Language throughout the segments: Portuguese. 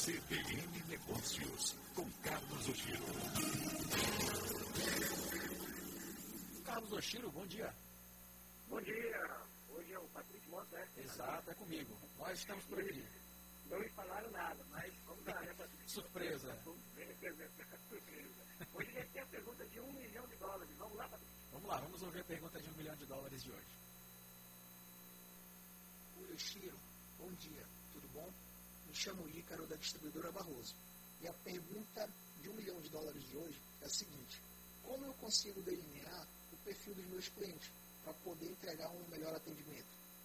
CBN Negócios, com Carlos Oshiro. Carlos Oshiro, bom dia. Bom dia. Hoje é o Patrick Mota, né? Exato, é comigo. Nós estamos por aqui. Não me falaram nada, mas vamos lá, né, Patrick? Surpresa. Surpresa. Hoje a gente tem a pergunta de $1 milhão. Vamos lá, Patrick? Vamos lá, vamos ouvir a pergunta de $1 milhão de hoje. Oi, Oshiro. Bom dia. Tudo bom? Me chamo Ícaro, da distribuidora Barroso. E a pergunta de $1 milhão de hoje é a seguinte: como eu consigo delinear o perfil dos meus clientes para poder entregar um melhor atendimento?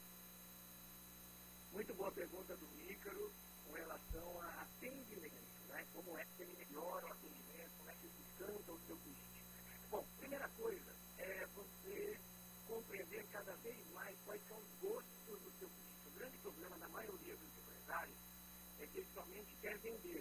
Muito boa pergunta do Ícaro com relação a atendimento, né? Como é que ele melhora o atendimento, como é que ele encanta o seu cliente. Bom, primeira coisa é você compreender cada vez mais quais são os gostos do seu cliente. O grande problema da maioria dos empresários é que ele somente quer vender.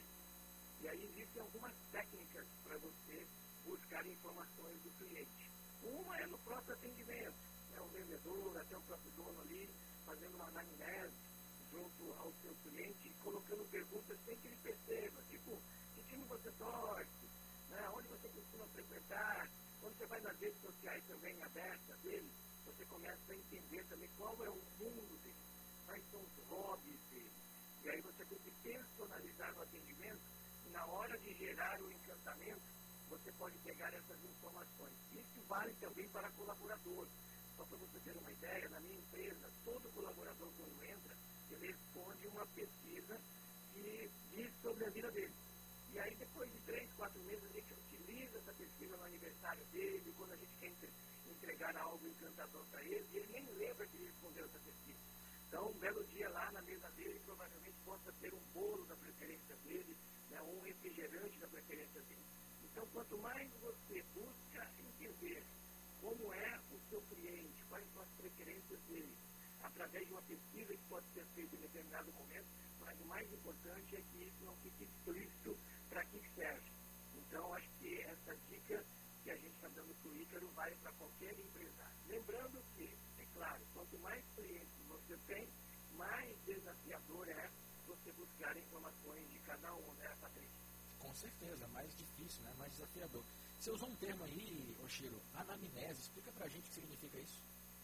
E aí existem algumas técnicas para você buscar informações do cliente. Uma é no próprio atendimento, né? O vendedor, até o próprio dono ali, fazendo uma anamnese junto ao seu cliente, colocando perguntas sem que ele perceba, tipo, que time você torce, né? Onde você costuma frequentar, quando você vai nas redes sociais também abertas dele, você começa a entender também qual é o mundo dele, quais são os hobbies dele. E aí você tem que personalizar no atendimento, e na hora de gerar o encantamento, você pode pegar essas informações. Isso vale também para colaborador. Só para você ter uma ideia, na minha empresa, todo colaborador quando entra, ele responde uma pesquisa que diz sobre a vida dele. E aí depois de 3, 4 meses a gente utiliza essa pesquisa no aniversário dele, quando a gente quer entregar algo encantador para ele, e ele nem lembra que ele respondeu essa pesquisa. Então, um belo dia lá na mesa dele, provavelmente possa ter um bolo da preferência dele, né, um refrigerante da preferência dele. Então, quanto mais você busca entender como é o seu cliente, quais são as preferências dele, através de uma pesquisa que pode ser feita em determinado momento, mas o mais importante é que isso não fique explícito para que serve. Então, acho que essa dica que a gente está dando para o Ícaro vale para qualquer empresário. Lembrando que, é claro, quanto mais clientes você tem, mais desafiador é você buscar informações de cada um, né, Patrícia? Com certeza, mais difícil, né? Mais desafiador. Você usou um termo aí, Oshiro, anamnese. Explica pra gente o que significa isso.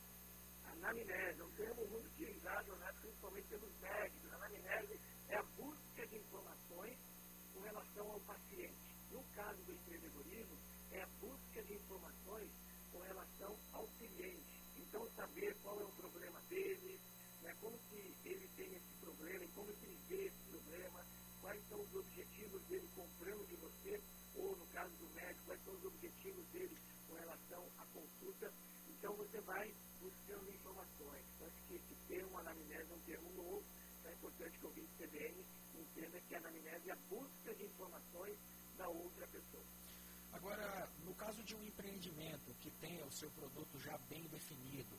Anamnese é um termo muito utilizado, né, principalmente pelos médicos. Anamnese é a busca de informações com relação ao paciente. No caso do empreendedorismo, é a busca de informações com relação ao cliente. Então, saber qual é o problema dele, né, como que ele tem esse problema e como que ele vê esse problema, quais são os objetivos dele comprando de você, ou no caso do médico, quais são os objetivos dele com relação à consulta. Então você vai buscando informações. Então, acho que esse termo anamnese é um termo novo, então é importante que o ouvinte CBN entenda que a anamnese é a busca de informações da outra pessoa. Agora, no caso de um empreendimento que tenha o seu produto já bem definido,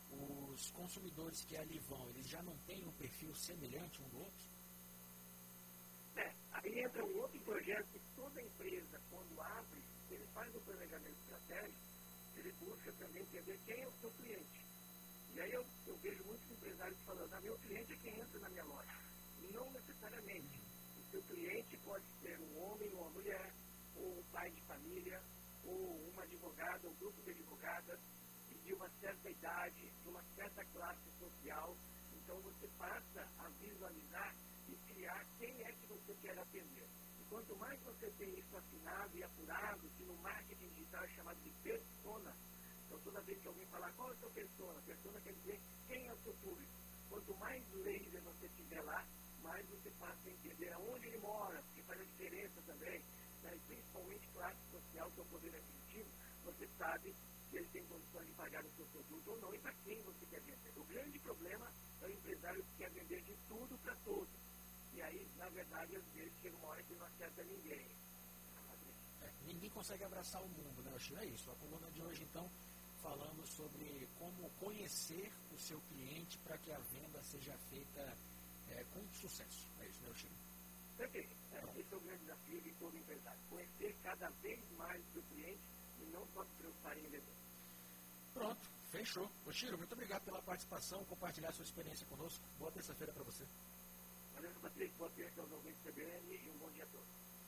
os consumidores que ali vão, eles já não têm um perfil semelhante um do outro? Aí entra um outro projeto que toda empresa, quando abre, ele faz o planejamento estratégico, ele busca também entender quem é o seu cliente. E aí eu vejo muitos empresários falando, meu cliente é quem entra na minha loja. Não necessariamente. O seu cliente pode ser um homem ou uma mulher, ou um pai de família, ou uma advogada, um grupo de advogadas, de uma certa idade, de uma certa classe social. Então você passa a visualizar e criar quem é que você quer atender. E quanto mais você tem isso afinado e apurado, que no marketing digital é chamado de persona. Então toda vez que alguém falar qual é o seu persona, persona quer dizer quem é o seu público. Quanto mais laser você tiver lá, mais você passa a entender aonde ele mora, porque faz a diferença também, né? E principalmente classe social, que é o poder aquisitivo, você sabe se ele tem condições de pagar o seu produto ou não, e para quem você quer vender. O grande problema é o empresário que quer vender de tudo para todos. E aí, na verdade, às vezes chega uma hora que não acerta ninguém. Ninguém consegue abraçar o mundo, né, Oshiro? É isso. A coluna de hoje, então, falando sobre como conhecer o seu cliente para que a venda seja feita com sucesso. É isso, né, Oshiro? Perfeito. Esse é o grande desafio de todo empresário. Conhecer cada vez mais o seu cliente e não só se preocupar em vender. Pronto, fechou. Oshiro, muito obrigado pela participação, compartilhar sua experiência conosco. Boa terça-feira para você. Valeu, Patrick. Boa terça.